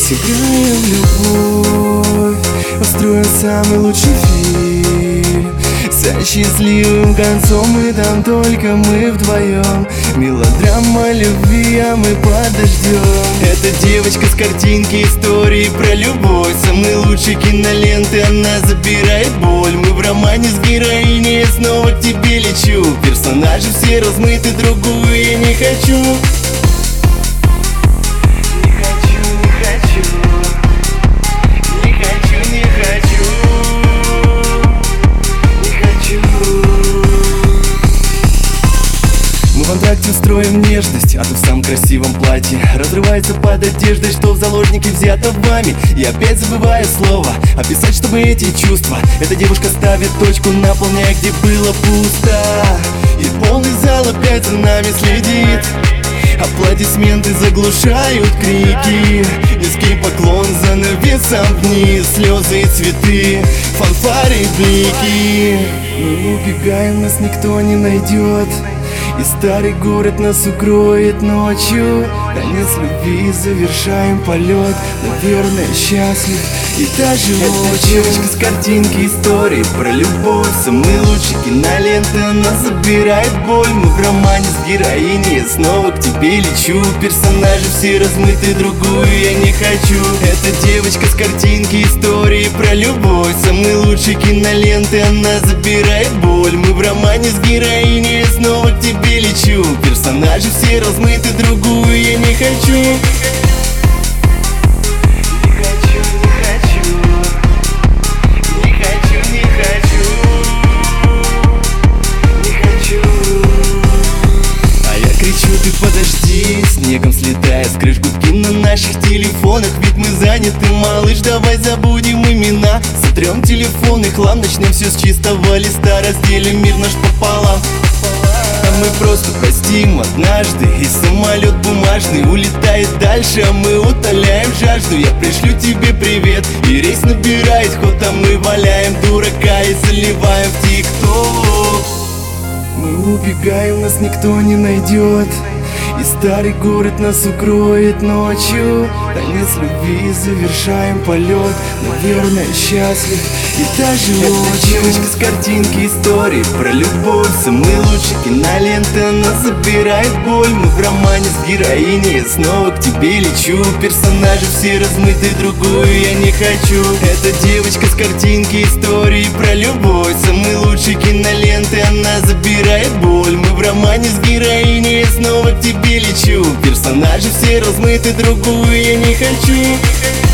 Сыграем в любовь, устроим самый лучший фильм. Со счастливым концом мы там только мы вдвоем. Мелодрама любви, а мы подождем. Эта девочка с картинки истории про любовь. Самые лучшие киноленты, она забирает боль. Мы в романе с героиней, я снова к тебе лечу. Персонажи все размыты, другую я не хочу. В ВКонтакте устроим нежность, а ты в самом красивом платье. Разрывается под одеждой, что в заложники взято вами. И опять забываю слово описать, чтобы эти чувства. Эта девушка ставит точку, наполняя, где было пусто. И полный зал опять за нами следит. Аплодисменты заглушают крики. Низкий поклон за навесом вниз. Слезы и цветы, фанфары и блики. Мы убегаем, нас никто не найдет. И старый город нас укроет ночью. Танец любви, завершаем полет. Наверное, счастлив и даже очень. Девочка с картинки истории про любовь. Самые лучшие киноленты, она забирает боль. Мы в романе с героиней, я снова к тебе лечу. Персонажи все размыты, другую я не хочу. Эта девочка с картинки истории про любовь. Самые лучшие киноленты, она забирает боль. Мы в романе с героиней, я снова к тебе лечу. Персонажи все размыты, другую я не хочу. Ты подожди, снегом слетая с крыш гудки на наших телефонах. Ведь мы заняты, малыш, давай забудем имена. Сотрем телефонный хлам, начнем все с чистого листа. Разделим мир наш пополам. А мы просто простим однажды. И самолет бумажный улетает дальше, а мы утоляем жажду. Я пришлю тебе привет, и рейс набирает ход. А мы валяем дурака и заливаем в ТикТок. Мы убегаем, нас никто не найдет. И старый город нас укроет ночью. Танец любви, завершаем полет. Наверное, счастлив и даже очень. Девочка с картинки истории про любовь. Самые лучшие киноленты, она забирает боль. Мы в романе с героиней, я снова к тебе лечу. Персонажи все размыты, другую я не хочу. Эта девочка с картинки истории про любовь. Самые лучшие киноленты, она забирает боль. Мы в романе с героиней, я снова к тебе лечу. Персонажи все размыты, другую я не хочу.